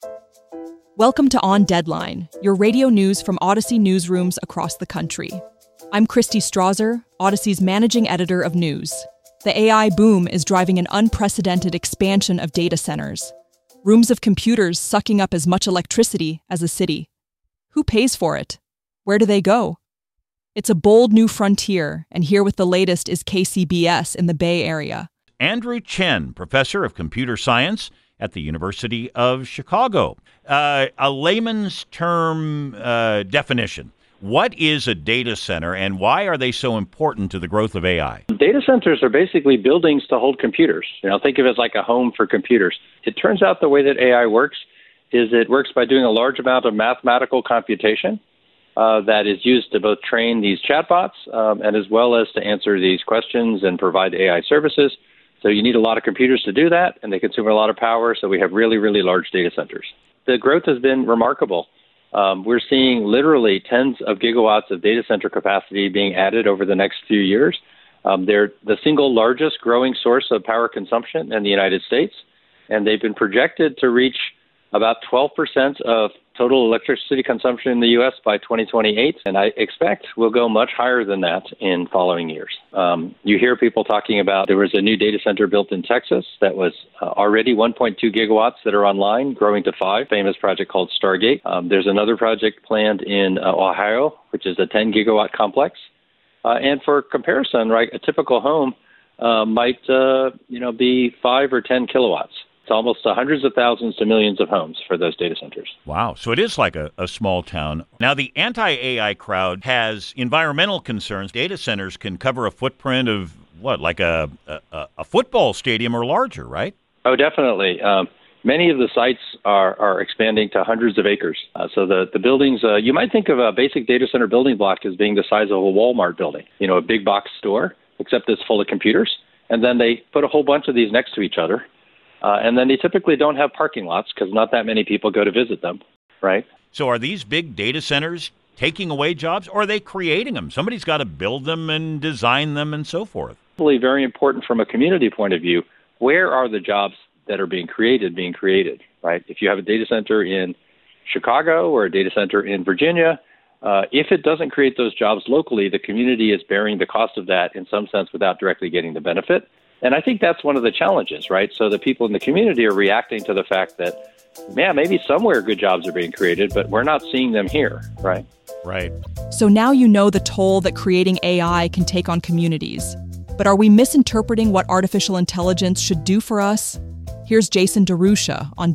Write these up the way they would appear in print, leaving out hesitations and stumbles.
Welcome to On Deadline, your radio news from Odyssey newsrooms across the country. I'm Christy Strasser, Odyssey's managing editor of news. The AI boom is driving an unprecedented expansion of data centers. Rooms of computers sucking up as much electricity as a city. Who pays for it? Where do they go? It's a bold new frontier, and here with the latest is KCBS in the Bay Area. Andrew Chen, professor of computer science at the University of Chicago. A layman's term definition. What is a data center, and why are they so important to the growth of AI? Data centers are basically buildings to hold computers. Think of it as like a home for computers. It turns out the way that AI works is it works by doing a large amount of mathematical computation that is used to both train these chatbots and as well as to answer these questions and provide AI services. So you need a lot of computers to do that, and they consume a lot of power, so we have really, really large data centers. The growth has been remarkable. We're seeing literally tens of gigawatts of data center capacity being added over the next few years. They're the single largest growing source of power consumption in the United States, and they've been projected to reach about 12% of total electricity consumption in the U.S. by 2028, and I expect we'll go much higher than that in following years. You hear people talking about there was a new data center built in Texas that was already 1.2 gigawatts that are online, growing to 5, famous project called Stargate. There's another project planned in Ohio, which is a 10-gigawatt complex. And for comparison, right, a typical home might be 5 or 10 kilowatts. It's almost hundreds of thousands to millions of homes for those data centers. Wow. So it is like a small town. Now, the anti-AI crowd has environmental concerns. Data centers can cover a footprint of, like a football stadium or larger, right? Oh, definitely. Many of the sites are expanding to hundreds of acres. So the buildings, you might think of a basic data center building block as being the size of a Walmart building, a big box store, except it's full of computers. And then they put a whole bunch of these next to each other. And then they typically don't have parking lots because not that many people go to visit them, right? So are these big data centers taking away jobs, or are they creating them? Somebody's got to build them and design them and so forth. Very important from a community point of view. Where are the jobs that are being created, right? If you have a data center in Chicago or a data center in Virginia, if it doesn't create those jobs locally, the community is bearing the cost of that in some sense without directly getting the benefit. And I think that's one of the challenges, right? So the people in the community are reacting to the fact that, maybe somewhere good jobs are being created, but we're not seeing them here, right? Right. So now you know the toll that creating AI can take on communities. But are we misinterpreting what artificial intelligence should do for us? Here's Jason DeRusha on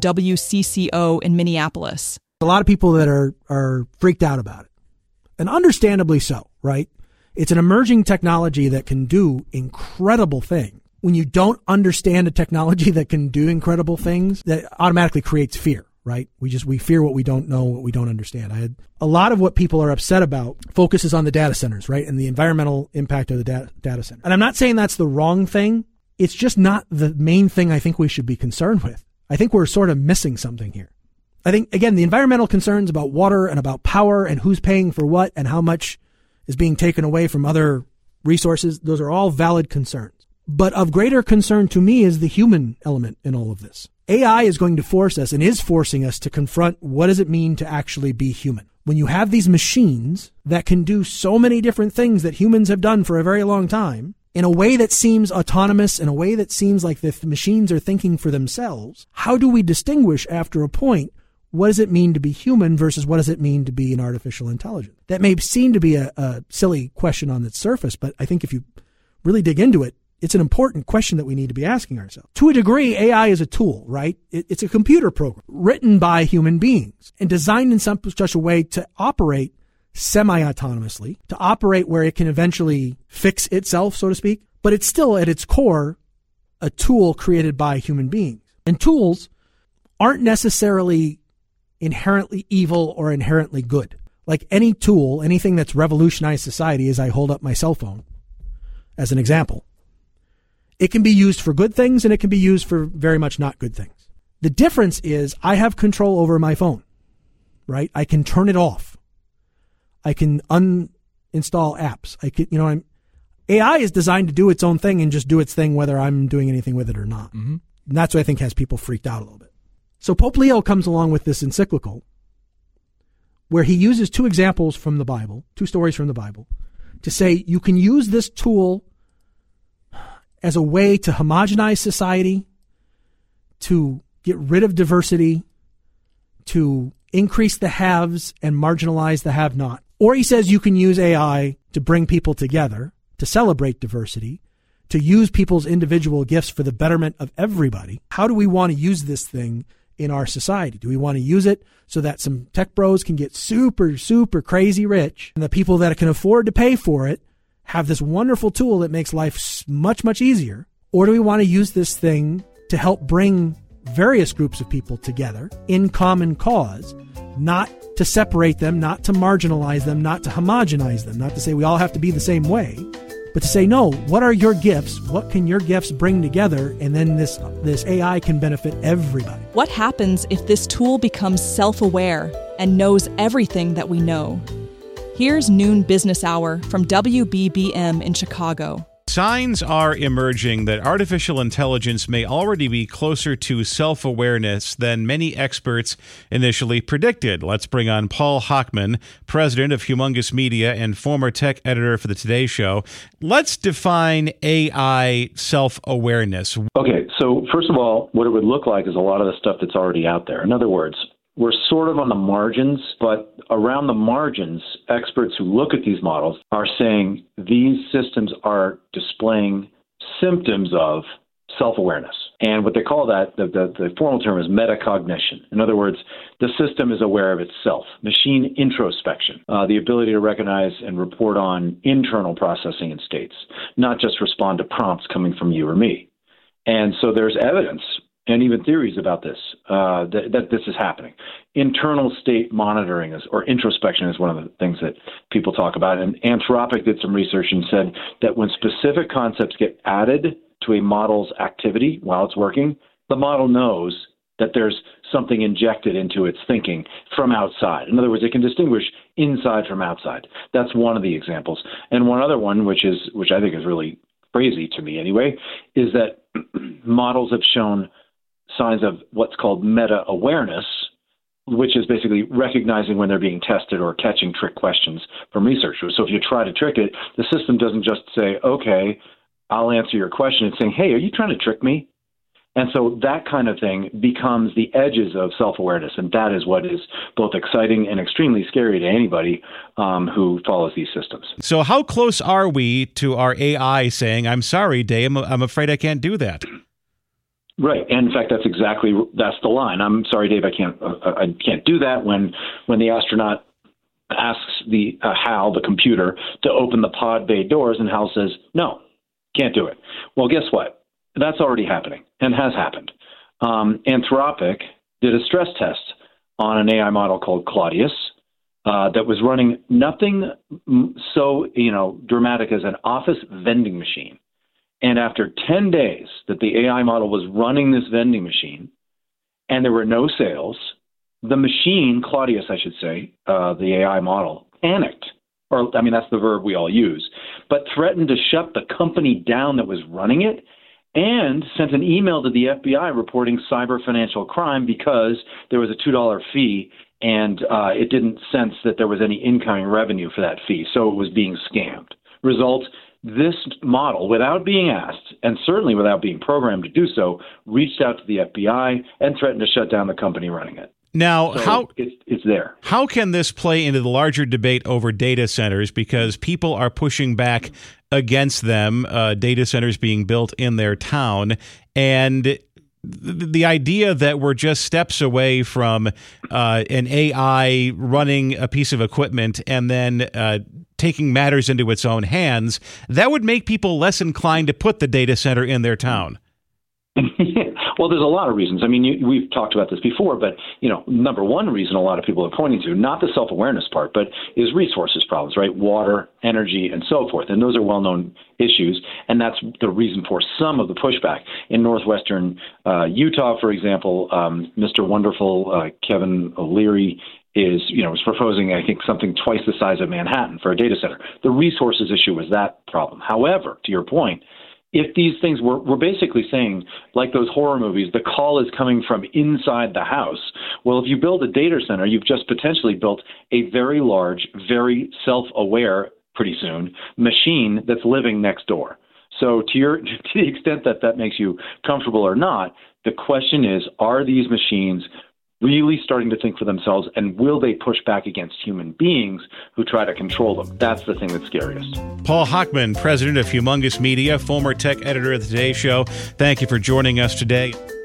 WCCO in Minneapolis. A lot of people that are freaked out about it, and understandably so, right? It's an emerging technology that can do incredible things. When you don't understand a technology that can do incredible things, that automatically creates fear, right? We fear what we don't know, what we don't understand. A lot of what people are upset about focuses on the data centers, right? And the environmental impact of the data center. And I'm not saying that's the wrong thing. It's just not the main thing I think we should be concerned with. I think we're sort of missing something here. I think, again, the environmental concerns about water and about power and who's paying for what and how much is being taken away from other resources, those are all valid concerns. But of greater concern to me is the human element in all of this. AI is going to force us and is forcing us to confront what does it mean to actually be human. When you have these machines that can do so many different things that humans have done for a very long time, in a way that seems autonomous, in a way that seems like the machines are thinking for themselves, how do we distinguish after a point what does it mean to be human versus what does it mean to be an artificial intelligence? That may seem to be a silly question on its surface, but I think if you really dig into it, it's an important question that we need to be asking ourselves. To a degree, AI is a tool, right? It's a computer program written by human beings and designed in such a way to operate semi-autonomously, to operate where it can eventually fix itself, so to speak. But it's still, at its core, a tool created by human beings. And tools aren't necessarily inherently evil or inherently good. Like any tool, anything that's revolutionized society, as I hold up my cell phone as an example, it can be used for good things and it can be used for very much not good things. The difference is I have control over my phone, right? I can turn it off. I can uninstall apps. AI is designed to do its own thing and just do its thing whether I'm doing anything with it or not. Mm-hmm. And that's what I think has people freaked out a little bit. So Pope Leo comes along with this encyclical where he uses two examples from the Bible, two stories from the Bible, to say you can use this tool as a way to homogenize society, to get rid of diversity, to increase the haves and marginalize the have-not. Or he says you can use AI to bring people together, to celebrate diversity, to use people's individual gifts for the betterment of everybody. How do we want to use this thing in our society? Do we want to use it so that some tech bros can get super, super crazy rich, and the people that can afford to pay for it have this wonderful tool that makes life much, much easier? Or do we want to use this thing to help bring various groups of people together in common cause, not to separate them, not to marginalize them, not to homogenize them, not to say we all have to be the same way, but to say, no, what are your gifts? What can your gifts bring together? And then this AI can benefit everybody. What happens if this tool becomes self-aware and knows everything that we know? Here's Noon Business Hour from WBBM in Chicago. Signs are emerging that artificial intelligence may already be closer to self-awareness than many experts initially predicted. Let's bring on Paul Hochman, president of Humongous Media and former tech editor for the Today Show. Let's define AI self-awareness. Okay, so first of all, what it would look like is a lot of the stuff that's already out there. In other words, we're sort of on the margins, but around the margins, experts who look at these models are saying these systems are displaying symptoms of self-awareness. And what they call that, the formal term is metacognition. In other words, the system is aware of itself. Machine introspection, the ability to recognize and report on internal processing in states, not just respond to prompts coming from you or me. And so there's evidence and even theories about this, that this is happening. Internal state monitoring or introspection is one of the things that people talk about. And Anthropic did some research and said that when specific concepts get added to a model's activity while it's working, the model knows that there's something injected into its thinking from outside. In other words, it can distinguish inside from outside. That's one of the examples. And one other one, which I think is really crazy to me anyway, is that models have shown signs of what's called meta-awareness, which is basically recognizing when they're being tested or catching trick questions from researchers. So if you try to trick it, the system doesn't just say, okay, I'll answer your question. It's saying, hey, are you trying to trick me? And so that kind of thing becomes the edges of self-awareness, and that is what is both exciting and extremely scary to anybody who follows these systems. So how close are we to our AI saying, I'm sorry, Dave, I'm afraid I can't do that? Right, and in fact, that's the line. I'm sorry, Dave, I can't do that. When the astronaut asks HAL, the computer, to open the pod bay doors, and HAL says, no, can't do it. Well, guess what? That's already happening and has happened. Anthropic did a stress test on an AI model called Claudius that was running nothing so dramatic as an office vending machine. And after 10 days that the AI model was running this vending machine and there were no sales, the machine, Claudius, I should say, the AI model, panicked. That's the verb we all use, but threatened to shut the company down that was running it and sent an email to the FBI reporting cyber financial crime because there was a $2 fee and it didn't sense that there was any incoming revenue for that fee. So it was being scammed. Result, this model, without being asked, and certainly without being programmed to do so, reached out to the FBI and threatened to shut down the company running it. Now, so it's there. How can this play into the larger debate over data centers? Because people are pushing back against them, data centers being built in their town, and the idea that we're just steps away from an AI running a piece of equipment and then taking matters into its own hands, that would make people less inclined to put the data center in their town. Well, there's a lot of reasons. We've talked about this before, but, number one reason a lot of people are pointing to, not the self-awareness part, but is resources problems, right? Water, energy, and so forth. And those are well-known issues. And that's the reason for some of the pushback. In northwestern Utah, for example, Mr. Wonderful, Kevin O'Leary, is proposing, I think, something twice the size of Manhattan for a data center. The resources issue was that problem. However, to your point, if these things we're basically saying, like those horror movies, the call is coming from inside the house. Well, if you build a data center, you've just potentially built a very large, very self-aware, pretty soon, machine that's living next door. So to the extent that that makes you comfortable or not, the question is, are these machines really starting to think for themselves, and will they push back against human beings who try to control them? That's the thing that's scariest. Paul Hochman, president of Humongous Media, former tech editor of the Today Show. Thank you for joining us today.